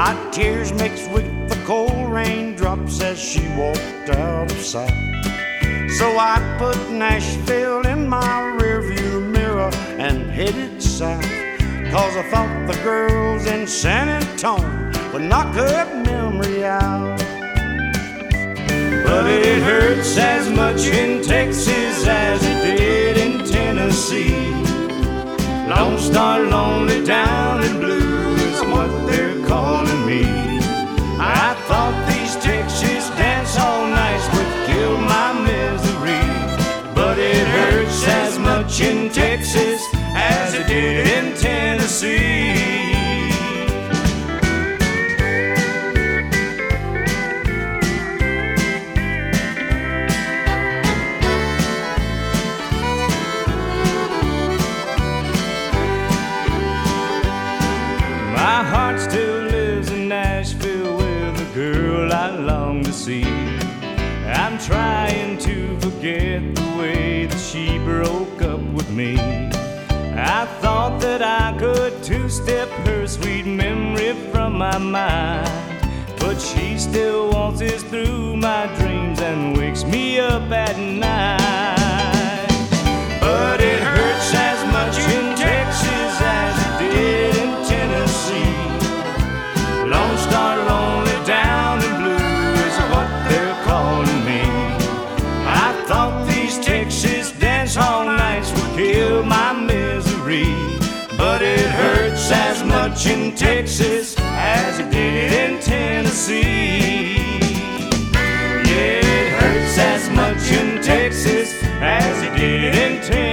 Hot tears mixed with the cold raindrops as she walked out of sight. So I put Nashville in my rearview mirror and headed south, 'cause I thought the girls in San Antonio would knock that memory out. But it hurts as much in Texas as it did in Tennessee. Lone Star, lonely, down and blue is what they're calling me. I thought these Texas dance all nights would kill my misery, but it hurts as much in Texas as it did in Tennessee. My heart still lives in Nashville with a girl I long to see. I'm trying to forget the way that she broke up with me. I thought that I could two-step her sweet memory from my mind, but she still waltzes through my dreams and wakes me up at night. But it hurts as much in Texas as it did in Tennessee. Lone Star, lonely, down and blue is what they're calling me. I thought these Texas dance hall nights would kill my misery, but it hurts as much in Texas as it did in Tennessee. Yeah, it hurts as much in Texas as it did in Tennessee.